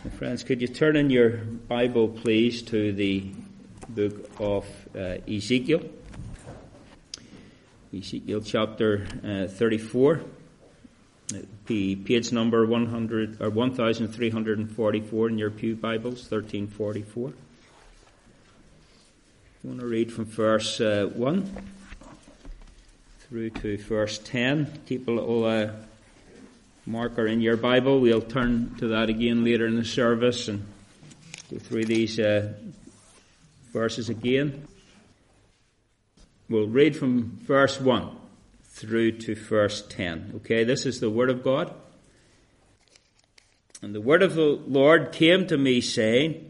Friends, could you turn in your Bible, please, to the book of Ezekiel. Ezekiel chapter 34. Page number 1344 in your pew Bibles, 1344. I want to read from verse 1 through to verse 10. Keep a little marker in your Bible. We'll turn to that again later in the service and go through these verses again. We'll read from verse 1 through to verse 10. Okay, this is the word of God. And the word of the Lord came to me, saying,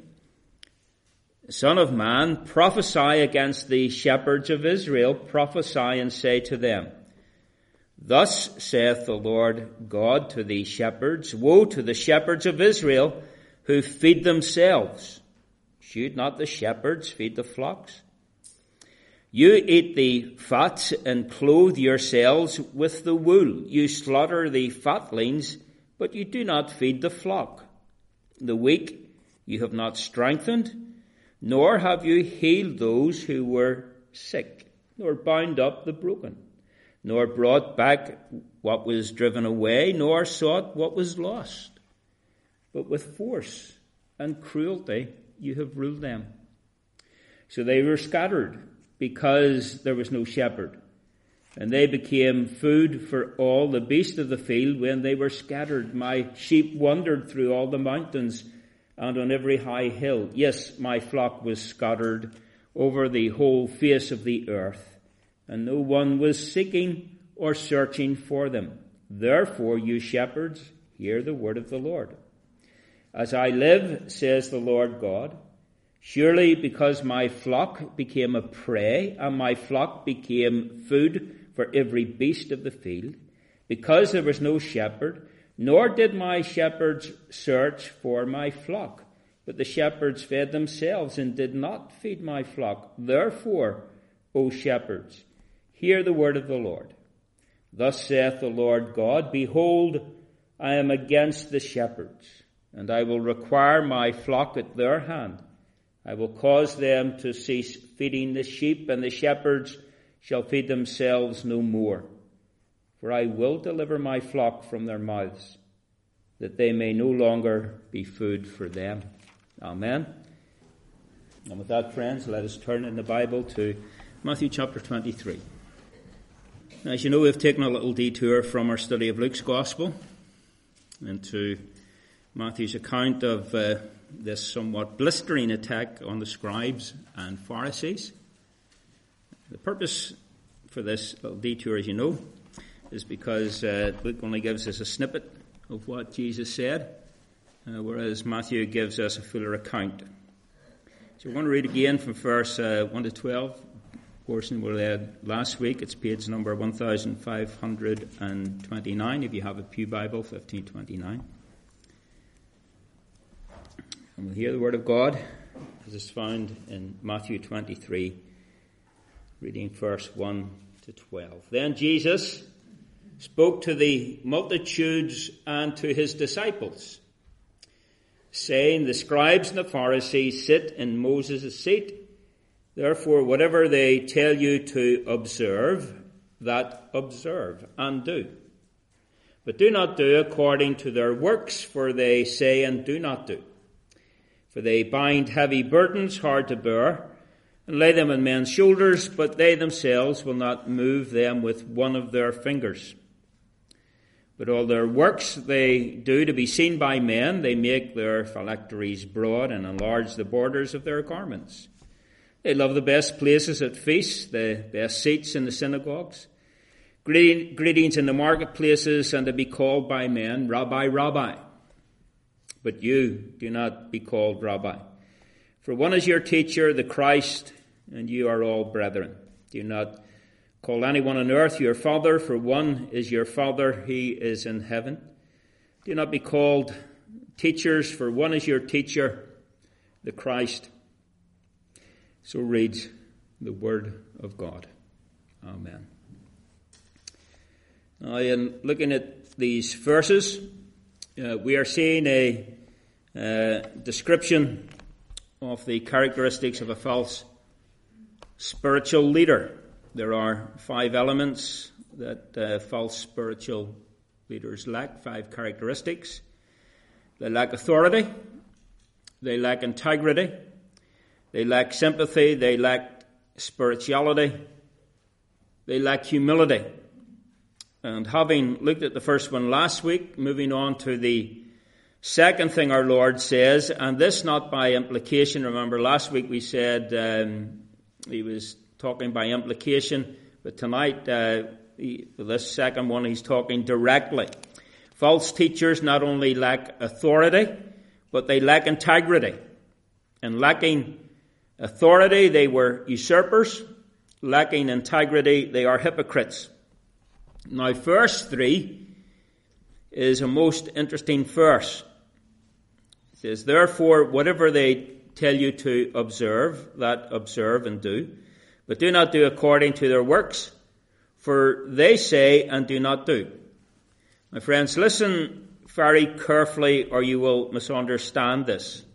Son of man, prophesy against the shepherds of Israel. Prophesy and say to them, Thus saith the Lord God to the shepherds, Woe to the shepherds of Israel who feed themselves. Should not the shepherds feed the flocks? You eat the fat and clothe yourselves with the wool. You slaughter the fatlings, but you do not feed the flock. The weak you have not strengthened, nor have you healed those who were sick, nor bound up the broken, nor brought back what was driven away, nor sought what was lost. But with force and cruelty you have ruled them. So they were scattered, because there was no shepherd. And they became food for all the beasts of the field when they were scattered. My sheep wandered through all the mountains and on every high hill. Yes, my flock was scattered over the whole face of the earth, and no one was seeking or searching for them. Therefore, you shepherds, hear the word of the Lord. As I live, says the Lord God, surely because my flock became a prey, and my flock became food for every beast of the field, because there was no shepherd, nor did my shepherds search for my flock, but the shepherds fed themselves and did not feed my flock. Therefore, O shepherds, hear the word of the Lord. Thus saith the Lord God, Behold, I am against the shepherds, and I will require my flock at their hand. I will cause them to cease feeding the sheep, and the shepherds shall feed themselves no more. For I will deliver my flock from their mouths, that they may no longer be food for them. Amen. And with that, friends, let us turn in the Bible to Matthew chapter 23. As you know, we've taken a little detour from our study of Luke's Gospel into Matthew's account of this somewhat blistering attack on the scribes and Pharisees. The purpose for this little detour, as you know, is because Luke only gives us a snippet of what Jesus said, whereas Matthew gives us a fuller account. So we're going to read again from verse 1 to 12. Portion we read last week. It's page number 1529. If you have a pew Bible, 1529. And we'll hear the word of God as is found in Matthew 23, reading verse 1 to 12. Then Jesus spoke to the multitudes and to his disciples, saying, The scribes and the Pharisees sit in Moses' seat. Therefore, whatever they tell you to observe, that observe and do. But do not do according to their works, for they say and do not do. For they bind heavy burdens hard to bear, and lay them on men's shoulders, but they themselves will not move them with one of their fingers. But all their works they do to be seen by men. They make their phylacteries broad and enlarge the borders of their garments. They love the best places at feasts, the best seats in the synagogues, greetings in the marketplaces, and to be called by men, Rabbi, Rabbi. But you do not be called Rabbi. For one is your teacher, the Christ, and you are all brethren. Do not call anyone on earth your father, for one is your Father, he is in heaven. Do not be called teachers, for one is your teacher, the Christ. So reads the word of God. Amen. Now, in looking at these verses, we are seeing a description of the characteristics of a false spiritual leader. There are 5 elements that false spiritual leaders lack, 5 characteristics. They lack authority, they lack integrity, they lack sympathy, they lack spirituality, they lack humility. And having looked at the first one last week, moving on to the second thing our Lord says, and this not by implication. Remember last week we said he was talking by implication, but tonight, this second one, he's talking directly. False teachers not only lack authority, but they lack integrity. And lacking authority, they were usurpers. Lacking integrity, they are hypocrites. Now, verse 3 is a most interesting verse. It says, "Therefore, whatever they tell you to observe, that observe and do. But do not do according to their works, for they say and do not do." My friends, listen very carefully or you will misunderstand this.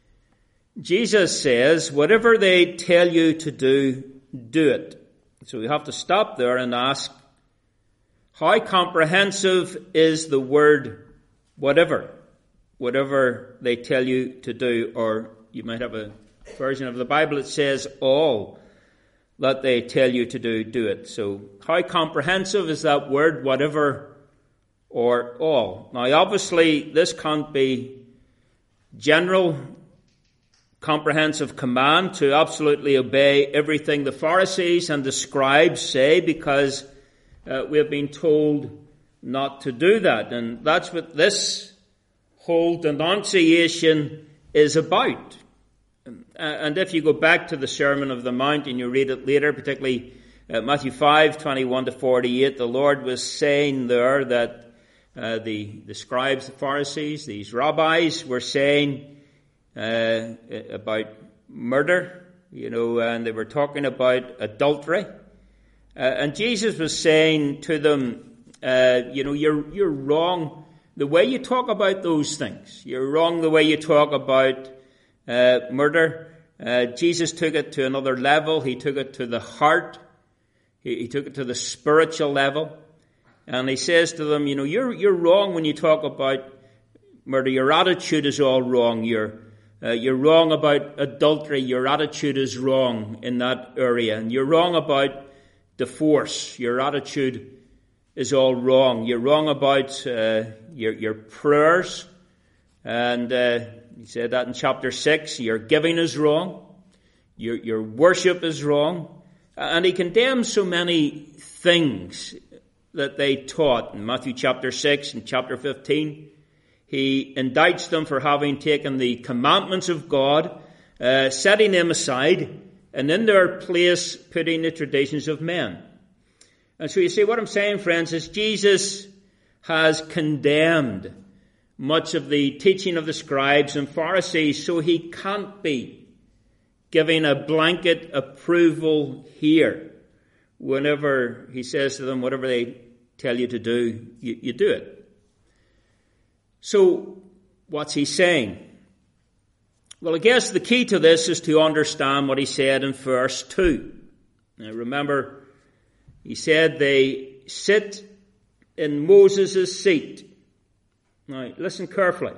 Jesus says, whatever they tell you to do, do it. So we have to stop there and ask, how comprehensive is the word whatever? Whatever they tell you to do, or you might have a version of the Bible that says all that they tell you to do, do it. So how comprehensive is that word, whatever or all? Now obviously this can't be general, comprehensive command to absolutely obey everything the Pharisees and the scribes say, because we have been told not to do that. And that's what this whole denunciation is about. And if you go back to the Sermon of the Mount and you read it later, particularly Matthew 5:21-48, the Lord was saying there that the scribes, the Pharisees, these rabbis were saying about murder, and they were talking about adultery. And Jesus was saying to them, you're wrong the way you talk about those things. You're wrong the way you talk about murder. Jesus took it to another level. He took it to the heart. He took it to the spiritual level. And he says to them, you're wrong when you talk about murder. Your attitude is all wrong. You're wrong about adultery. Your attitude is wrong in that area. And you're wrong about divorce. Your attitude is all wrong. You're wrong about your prayers. And he said that in chapter 6. Your giving is wrong. Your worship is wrong. And he condemns so many things that they taught. In Matthew chapter 6 and chapter 15, he indicts them for having taken the commandments of God, setting them aside, and in their place putting the traditions of men. And so you see, what I'm saying, friends, is Jesus has condemned much of the teaching of the scribes and Pharisees, so he can't be giving a blanket approval here. Whenever he says to them, whatever they tell you to do, you do it. So what's he saying? Well, I guess the key to this is to understand what he said in verse 2. Now remember, he said they sit in Moses' seat. Now listen carefully.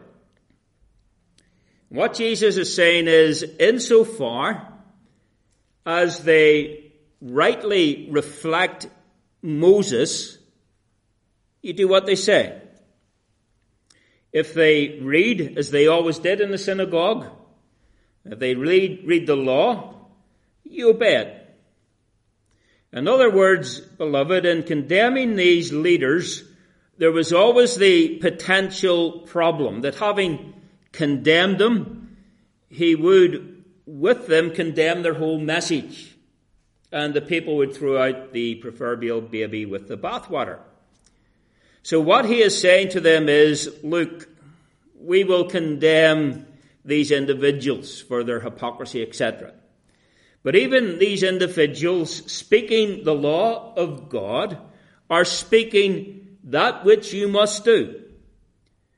What Jesus is saying is, insofar as they rightly reflect Moses, you do what they say. If they read, as they always did in the synagogue, if they read the law, you obey it. In other words, beloved, in condemning these leaders, there was always the potential problem that having condemned them, he would, with them, condemn their whole message. And the people would throw out the proverbial baby with the bathwater. So what he is saying to them is, look, we will condemn these individuals for their hypocrisy, etc. But even these individuals speaking the law of God are speaking that which you must do.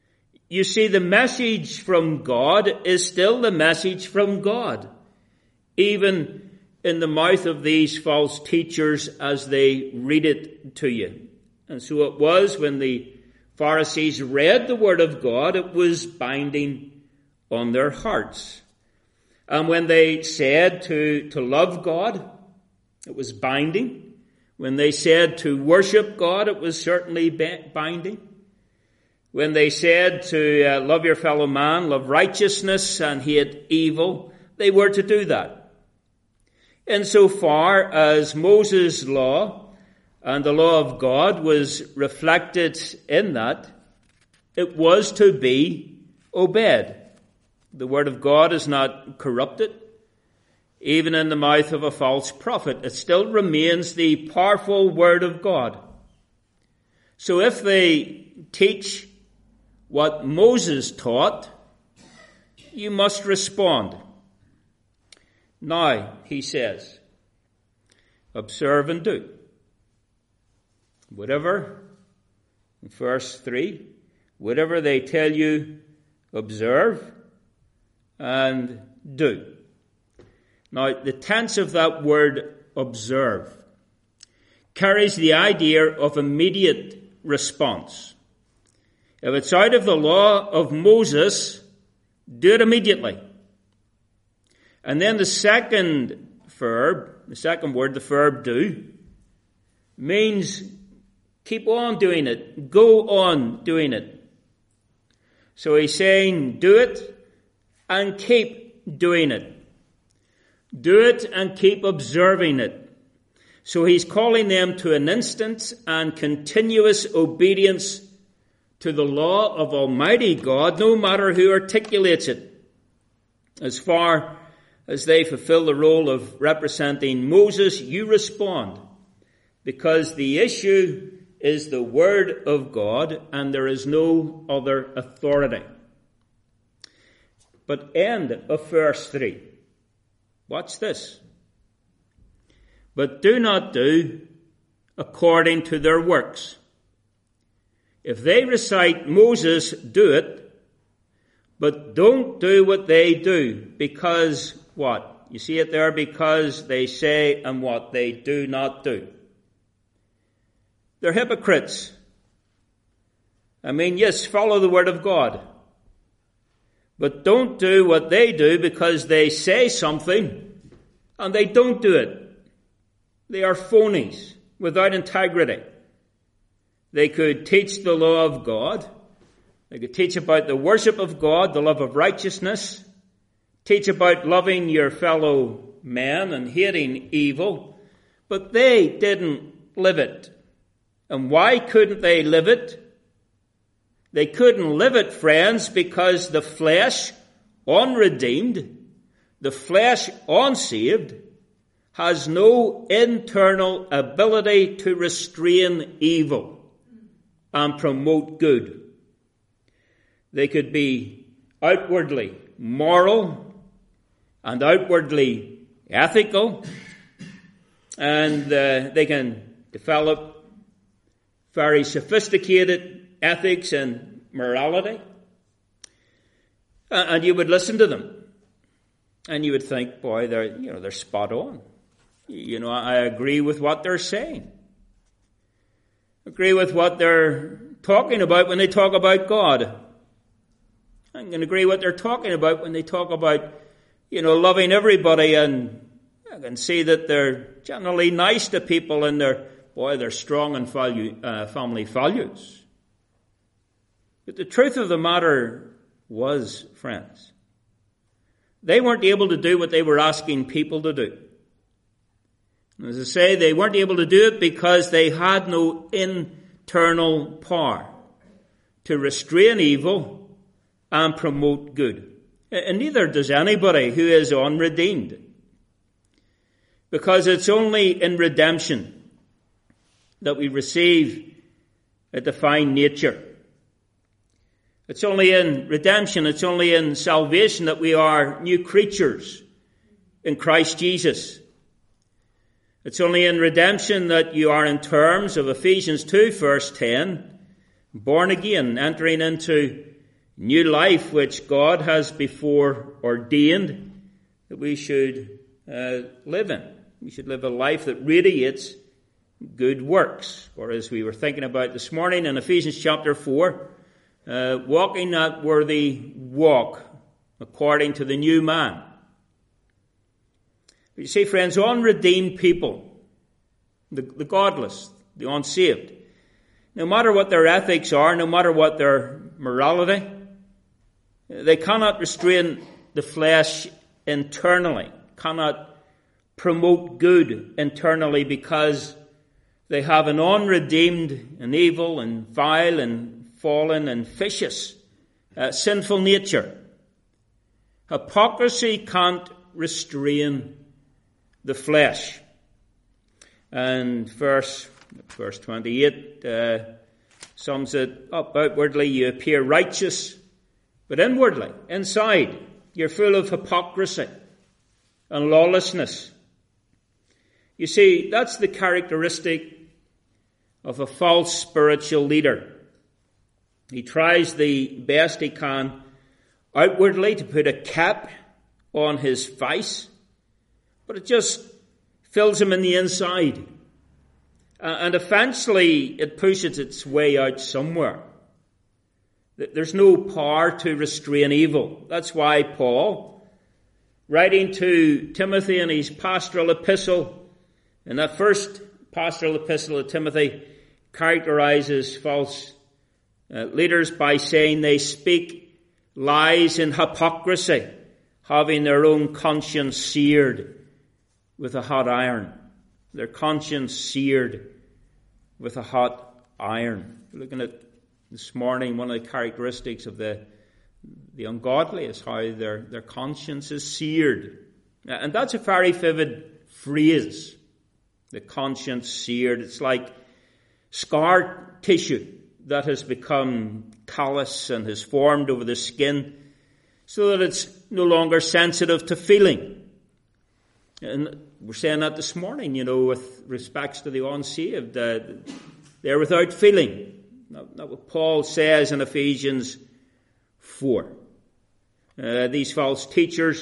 you see, the message from God is still the message from God, even in the mouth of these false teachers as they read it to you. And so it was when the Pharisees read the word of God, it was binding on their hearts. And when they said to love God, it was binding. When they said to worship God, it was certainly binding. When they said to love your fellow man, love righteousness and hate evil, they were to do that. Insofar as Moses' law and the law of God was reflected in that, it was to be obeyed. The word of God is not corrupted. Even in the mouth of a false prophet, it still remains the powerful word of God. So if they teach what Moses taught, you must respond. Now, he says, observe and do. Whatever, in verse 3, whatever they tell you, observe and do. Now, the tense of that word, observe, carries the idea of immediate response. If it's out of the law of Moses, do it immediately. And then the second word, the verb do, means keep on doing it, go on doing it. So he's saying do it and keep doing it. Do it and keep observing it. So he's calling them to an instant and continuous obedience to the law of Almighty God, no matter who articulates it. As far as they fulfill the role of representing Moses, you respond, because the issue is the word of God and there is no other authority. But end of verse 3. Watch this. But do not do according to their works. If they recite Moses, do it, but don't do what they do, because what? You see it there, because they say and what they do not do. They're hypocrites. I mean, yes, follow the word of God, but don't do what they do because they say something and they don't do it. They are phonies without integrity. They could teach the law of God. They could teach about the worship of God, the love of righteousness, teach about loving your fellow man and hating evil, but they didn't live it. And why couldn't they live it? They couldn't live it, friends, because the flesh, unredeemed, the flesh unsaved, has no internal ability to restrain evil and promote good. They could be outwardly moral and outwardly ethical, and they can develop very sophisticated ethics and morality. And you would listen to them, and you would think, boy, they're spot on. I agree with what they're saying. Agree with what they're talking about when they talk about God. I can agree what they're talking about when they talk about, loving everybody, and I can see that they're generally nice to people and they're strong in family values. But the truth of the matter was, friends, they weren't able to do what they were asking people to do. As I say, they weren't able to do it because they had no internal power to restrain evil and promote good. And neither does anybody who is unredeemed. Because it's only in redemption that we receive a divine nature. It's only in redemption, it's only in salvation that we are new creatures in Christ Jesus. It's only in redemption that you are, in terms of Ephesians 2, verse 10, born again, entering into new life which God has before ordained that we should live in. We should live a life that radiates good works. Or as we were thinking about this morning in Ephesians chapter 4, walking that worthy walk according to the new man. But you see, friends, unredeemed people, the godless, the unsaved, no matter what their ethics are, no matter what their morality, they cannot restrain the flesh internally, cannot promote good internally, because they have an unredeemed and evil and vile and fallen and vicious sinful nature. Hypocrisy can't restrain the flesh. And verse 28 sums it up. Outwardly you appear righteous, but inwardly, inside, you're full of hypocrisy and lawlessness. You see, that's the characteristic of a false spiritual leader. He tries the best he can outwardly to put a cap on his vice, but it just fills him in the inside. And eventually it pushes its way out somewhere. There's no power to restrain evil. That's why Paul, writing to Timothy in his pastoral epistle, in that first pastoral epistle of Timothy, characterizes false leaders by saying they speak lies in hypocrisy, having their own conscience seared with a hot iron. Their conscience seared with a hot iron. Looking at this morning, one of the characteristics of the ungodly is how their conscience is seared. And that's a very vivid phrase. The conscience seared. It's like scar tissue that has become callous and has formed over the skin so that it's no longer sensitive to feeling. And we're saying that this morning, with respects to the unsaved. They're without feeling. That's what Paul says in Ephesians 4. These false teachers,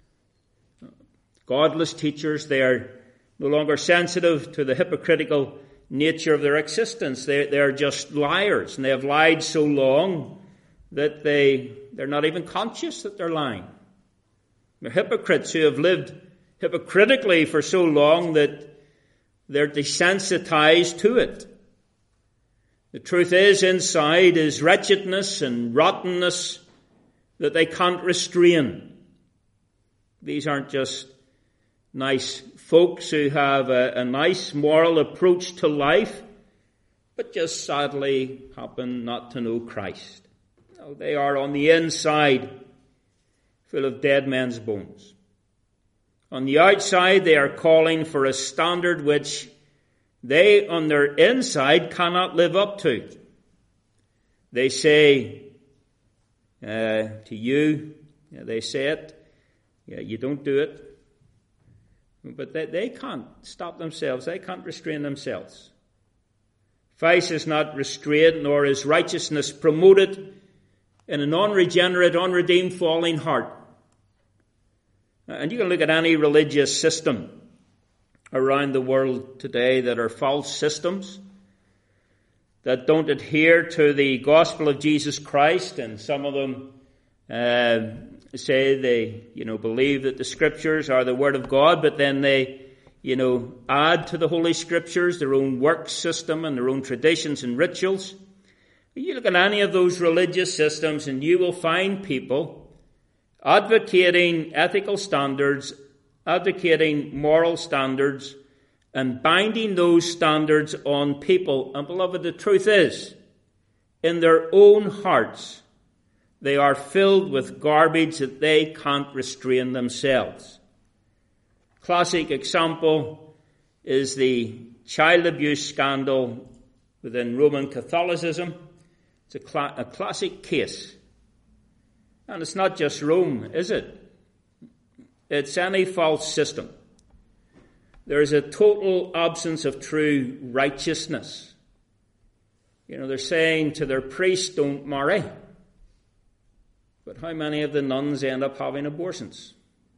godless teachers, they are no longer sensitive to the hypocritical nature of their existence. They're just liars, and they have lied so long that they're not even conscious that they're lying. They're hypocrites who have lived hypocritically for so long that they're desensitized to it. The truth is, inside is wretchedness and rottenness that they can't restrain. These aren't just nice folks who have a nice moral approach to life, but just sadly happen not to know Christ. No, they are on the inside full of dead men's bones. On the outside, they are calling for a standard which they, on their inside, cannot live up to. They say to you, they say it, you don't do it. But they can't stop themselves. They can't restrain themselves. Vice is not restrained, nor is righteousness promoted in an unregenerate, unredeemed, falling heart. And you can look at any religious system around the world today that are false systems, that don't adhere to the gospel of Jesus Christ, and some of them say they, believe that the scriptures are the word of God, but then they, add to the Holy Scriptures their own work system and their own traditions and rituals. You look at any of those religious systems and you will find people advocating ethical standards, advocating moral standards, and binding those standards on people. And beloved, the truth is, in their own hearts, they are filled with garbage that they can't restrain themselves. Classic example is the child abuse scandal within Roman Catholicism. It's a classic case. And it's not just Rome, is it? It's any false system. There is a total absence of true righteousness. They're saying to their priest, don't marry. But how many of the nuns end up having abortions?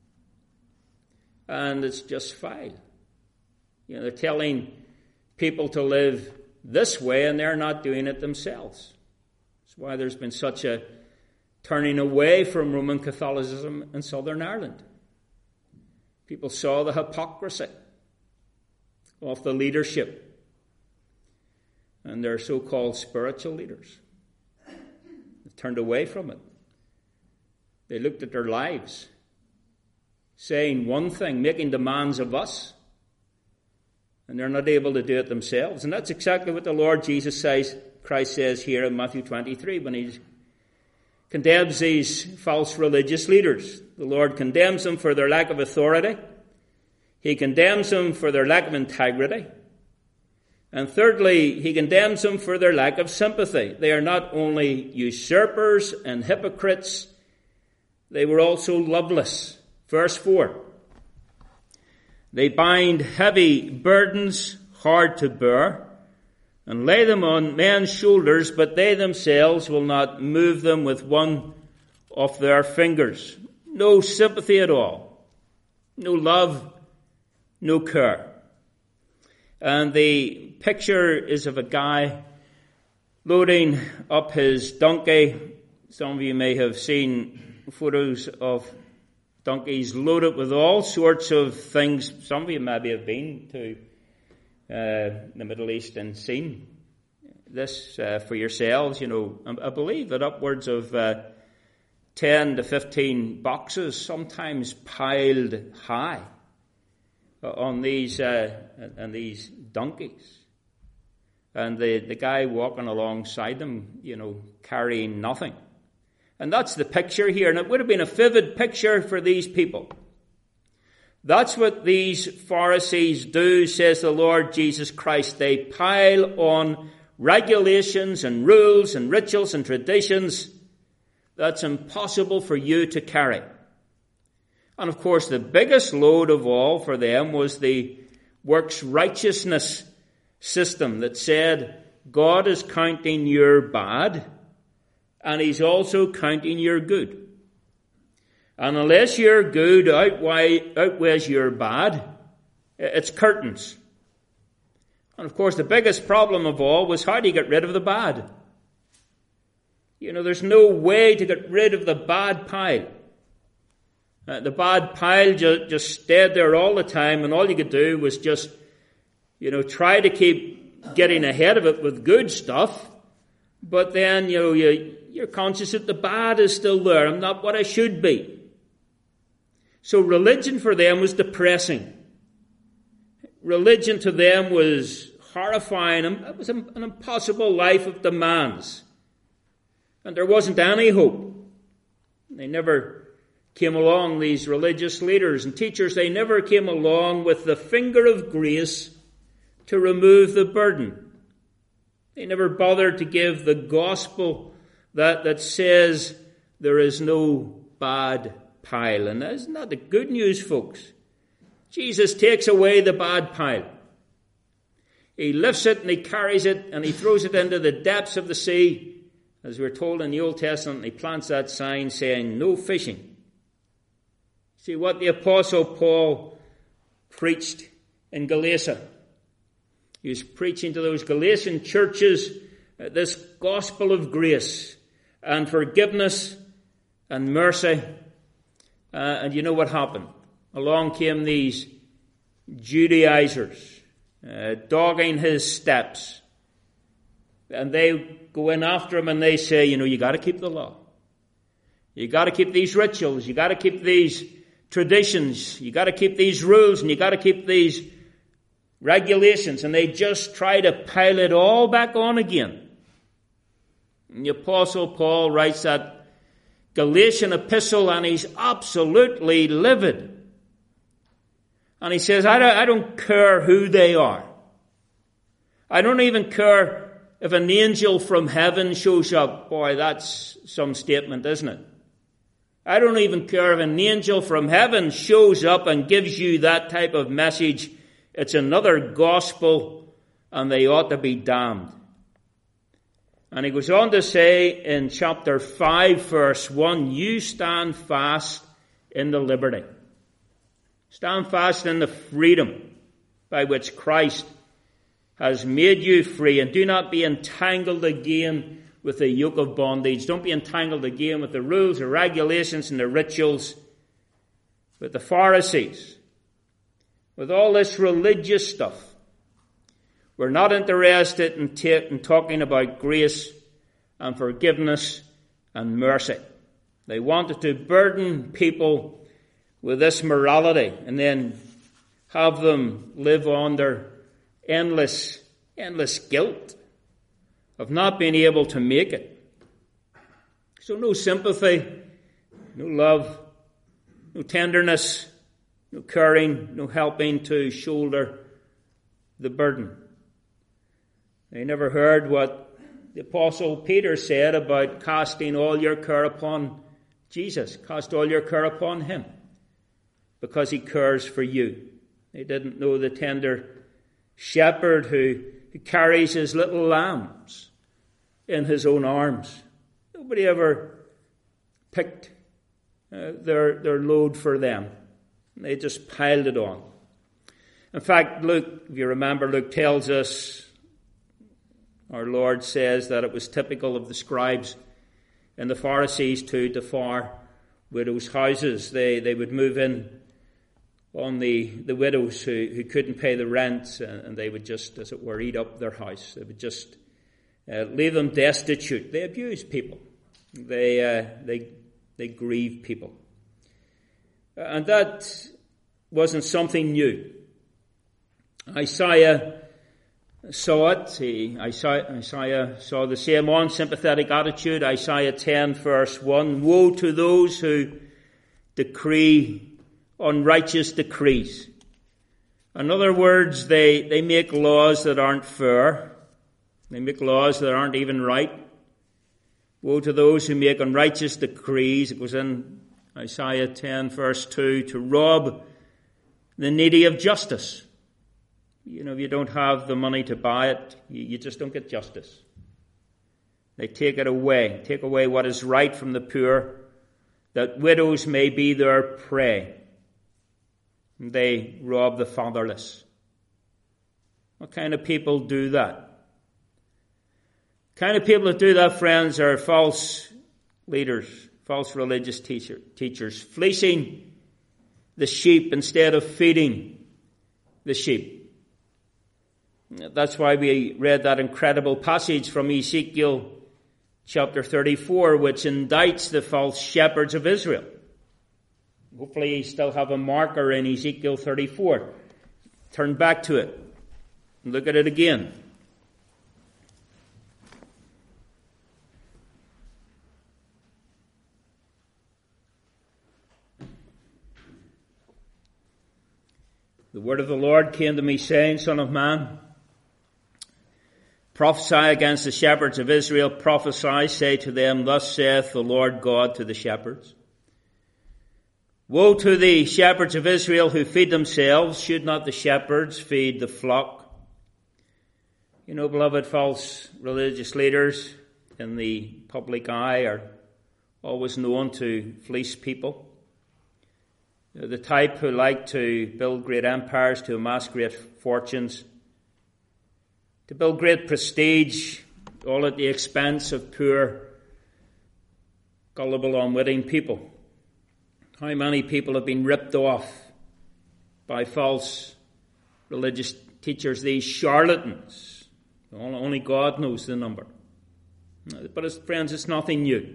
And it's just vile. They're telling people to live this way, and they're not doing it themselves. That's why there's been such a turning away from Roman Catholicism in Southern Ireland. People saw the hypocrisy of the leadership and their so-called spiritual leaders. They turned away from it. They looked at their lives, saying one thing, making demands of us, and they're not able to do it themselves. And that's exactly what the Lord Jesus Christ says here in Matthew 23 when he condemns these false religious leaders. The Lord condemns them for their lack of authority. He condemns them for their lack of integrity. And thirdly, he condemns them for their lack of sympathy. They are not only usurpers and hypocrites, they were also loveless. Verse 4. They bind heavy burdens hard to bear and lay them on men's shoulders, but they themselves will not move them with one of their fingers. No sympathy at all. No love, no care. And the picture is of a guy loading up his donkey. Some of you may have seen photos of donkeys loaded with all sorts of things. Some of you maybe have been to the Middle East and seen this for yourselves. I believe that upwards of 10 to 15 boxes, sometimes piled high, on these donkeys. And the guy walking alongside them, carrying nothing. And that's the picture here. And it would have been a vivid picture for these people. That's what these Pharisees do, says the Lord Jesus Christ. They pile on regulations and rules and rituals and traditions that's impossible for you to carry. And of course, the biggest load of all for them was the works righteousness system that said God is counting your bad and he's also counting your good. And unless your good outweighs your bad, it's curtains. And of course, the biggest problem of all was how do you get rid of the bad? There's no way to get rid of the bad pile. The bad pile just stayed there all the time, and all you could do was just, try to keep getting ahead of it with good stuff. But then, you're conscious that the bad is still there. I'm not what I should be. So religion for them was depressing. Religion to them was horrifying. It was an impossible life of demands. And there wasn't any hope. They never came along, these religious leaders and teachers, they never came along with the finger of grace to remove the burden. They never bothered to give the gospel that says there is no bad pile. And that's not the good news, folks. Jesus takes away the bad pile. He lifts it and he carries it and he throws it into the depths of the sea, as we're told in the Old Testament, and he plants that sign saying, no fishing. See what the Apostle Paul preached in Galatia. He was preaching to those Galatian churches this gospel of grace and forgiveness and mercy. And you know what happened? Along came these Judaizers, dogging his steps. And they go in after him and they say, you got to keep the law. You got to keep these rituals. You got to keep these traditions. You got to keep these rules, and you got to keep these regulations. And they just try to pile it all back on again. And the Apostle Paul writes that Galatian epistle, and he's absolutely livid. And he says, I don't care who they are. I don't even care if an angel from heaven shows up. Boy, that's some statement, isn't it? I don't even care if an angel from heaven shows up and gives you that type of message. It's another gospel, and they ought to be damned. And he goes on to say in chapter 5, verse 1, you stand fast in the liberty. Stand fast in the freedom by which Christ has made you free, and do not be entangled again with the yoke of bondage. Don't be entangled again with the rules, the regulations, and the rituals, with the Pharisees, with all this religious stuff. We're not interested in talking about grace and forgiveness and mercy. They wanted to burden people with this morality and then have them live under endless guilt of not being able to make it. So no sympathy, no love, no tenderness, no caring, no helping to shoulder the burden. They never heard what the Apostle Peter said about casting all your care upon Jesus. Cast all your care upon him, because he cares for you. They didn't know the tender shepherd who carries his little lambs in his own arms. Nobody ever picked their load for them. They just piled it on. In fact, Luke, if you remember, Luke tells us, our Lord says that it was typical of the scribes and the Pharisees to devour widows' houses. They would move in on the widows who couldn't pay the rent, and they would just, as it were, eat up their house. They would just leave them destitute. They abused people. They grieved people. And that wasn't something new. Isaiah saw it. Isaiah saw the same unsympathetic attitude. Isaiah 10 verse 1, woe to those who decree unrighteous decrees. In other words, they make laws that aren't fair. They make laws that aren't even right. Woe to those who make unrighteous decrees. It was in Isaiah 10 verse 2, to rob the needy of justice. You know, if you don't have the money to buy it, you just don't get justice. They take away what is right from the poor, that widows may be their prey. And they rob the fatherless. What kind of people do that? The kind of people that do that, friends, are false leaders, false religious teachers, fleecing the sheep instead of feeding the sheep. That's why we read that incredible passage from Ezekiel chapter 34, which indicts the false shepherds of Israel. Hopefully you still have a marker in Ezekiel 34. Turn back to it and look at it again. The word of the Lord came to me, saying, Son of man, prophesy against the shepherds of Israel. Prophesy, say to them, thus saith the Lord God to the shepherds. Woe to the shepherds of Israel who feed themselves. Should not the shepherds feed the flock? You know, beloved, false religious leaders in the public eye are always known to fleece people. They're the type who like to build great empires, to amass great fortunes, to build great prestige, all at the expense of poor, gullible, unwitting people. How many people have been ripped off by false religious teachers, these charlatans? Only God knows the number. But friends, it's nothing new.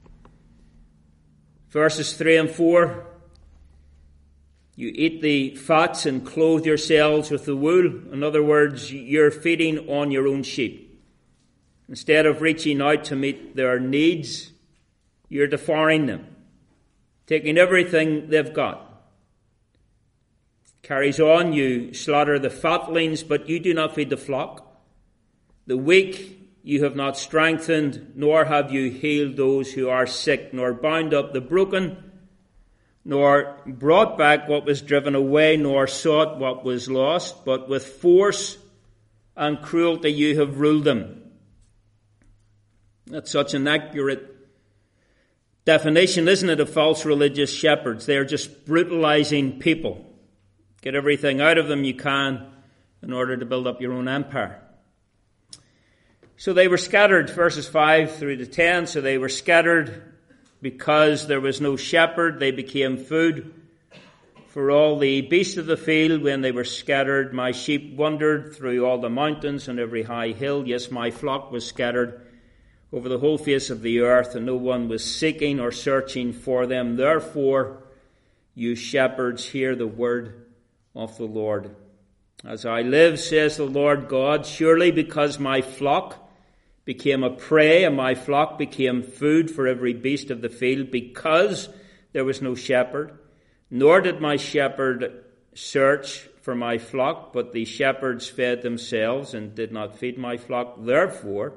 Verses 3 and 4, you eat the fats and clothe yourselves with the wool. In other words, you're feeding on your own sheep. Instead of reaching out to meet their needs, you're devouring them, taking everything they've got. Carries on, you slaughter the fatlings, but you do not feed the flock. The weak you have not strengthened, nor have you healed those who are sick, nor bound up the broken, nor brought back what was driven away, nor sought what was lost, but with force and cruelty you have ruled them. That's such an accurate definition, isn't it, of false religious shepherds? They're just brutalizing people. Get everything out of them you can in order to build up your own empire. So they were scattered, verses 5 through to 10. So they were scattered because there was no shepherd. They became food for all the beasts of the field when they were scattered. My sheep wandered through all the mountains and every high hill. Yes, my flock was scattered over the whole face of the earth, and no one was seeking or searching for them. Therefore, you shepherds, hear the word of the Lord. As I live, says the Lord God, surely because my flock became a prey and my flock became food for every beast of the field, because there was no shepherd, nor did my shepherd search for my flock, but the shepherds fed themselves and did not feed my flock. Therefore,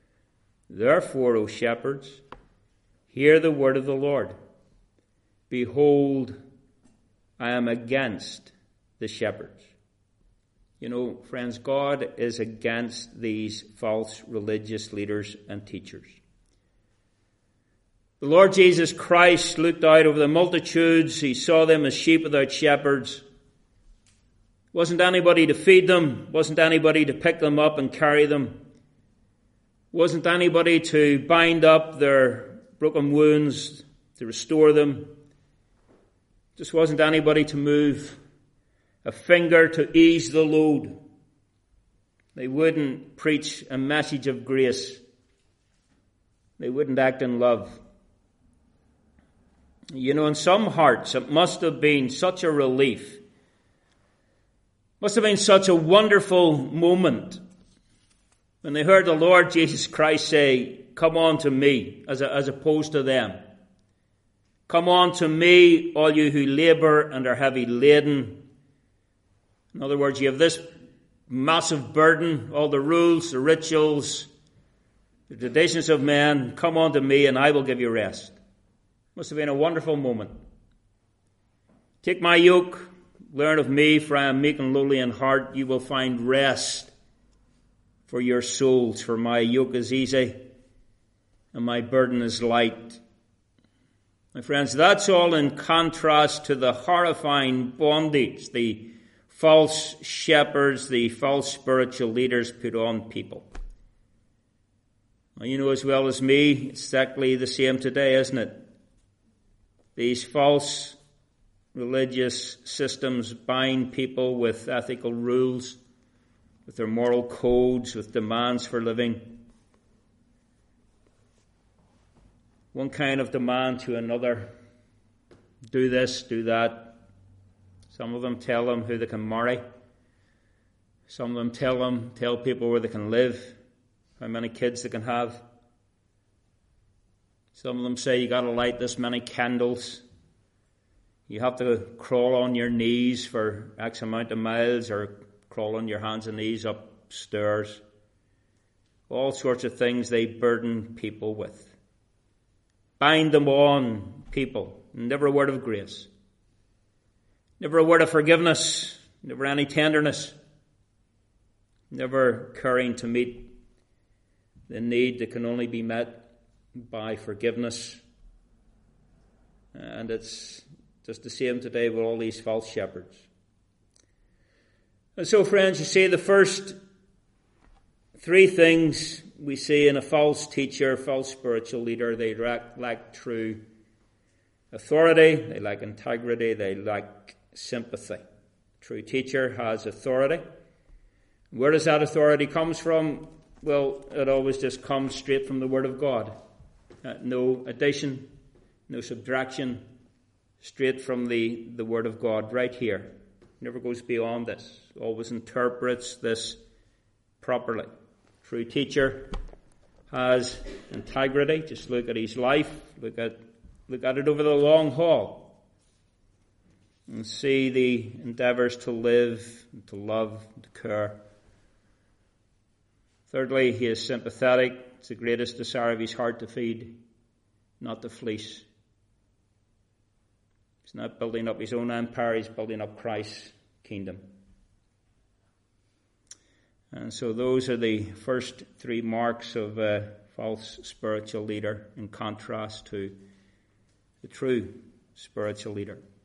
O shepherds, hear the word of the Lord. Behold, I am against the shepherds. You know, friends, God is against these false religious leaders and teachers. The Lord Jesus Christ looked out over the multitudes. He saw them as sheep without shepherds. Wasn't anybody to feed them. Wasn't anybody to pick them up and carry them. Wasn't anybody to bind up their broken wounds, to restore them. Just wasn't anybody to move a finger to ease the load. They wouldn't preach a message of grace. They wouldn't act in love. You know, in some hearts, it must have been such a relief. Must have been such a wonderful moment when they heard the Lord Jesus Christ say, come on to me, as opposed to them. Come on to me, all you who labor and are heavy laden. In other words, you have this massive burden, all the rules, the rituals, the traditions of men. Come on to me and I will give you rest. Must have been a wonderful moment. Take my yoke, learn of me, for I am meek and lowly in heart. You will find rest for your souls, for my yoke is easy and my burden is light. My friends, that's all in contrast to the horrifying bondage the false shepherds, the false spiritual leaders put on people. Well, you know as well as me, it's exactly the same today, isn't it? These false religious systems bind people with ethical rules, with their moral codes, with demands for living. One kind of demand to another. Do this, do that. Some of them tell them who they can marry. Some of them tell people where they can live, how many kids they can have. Some of them say you got to light this many candles. You have to crawl on your knees for X amount of miles, or crawl on your hands and knees upstairs. All sorts of things they burden people with. Bind them on people. Never a word of grace. Never a word of forgiveness. Never any tenderness. Never caring to meet the need that can only be met by forgiveness. And it's just the same today with all these false shepherds. And so, friends, you see the first three things we see in a false teacher, false spiritual leader. They lack true authority, they lack integrity, they lack sympathy. True teacher has authority. Where does that authority come from? Well, it always just comes straight from the Word of God. No addition, no subtraction, straight from the Word of God, right here. Never goes beyond this. Always interprets this properly. True teacher has integrity. Just look at his life. Look at it over the long haul. And see the endeavours to live, to love, to care. Thirdly, he is sympathetic. It's the greatest desire of his heart to feed, not to fleece. He's not building up his own empire, he's building up Christ's kingdom. And so those are the first three marks of false spiritual leader in contrast to the true spiritual leader.